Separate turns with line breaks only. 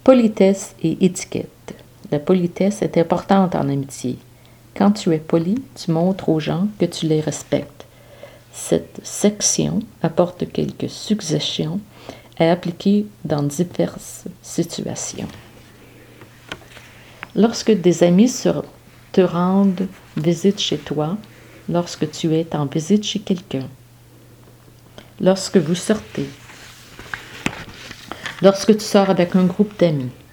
Politesse et étiquette. La politesse est importante en amitié. Quand tu es poli, tu montres aux gens que tu les respectes. Cette section apporte quelques suggestions à appliquer dans diverses situations. Lorsque des amis te rendent visite chez toi, lorsque tu es en visite chez quelqu'un, lorsque vous sortez, lorsque tu sors avec un groupe d'amis,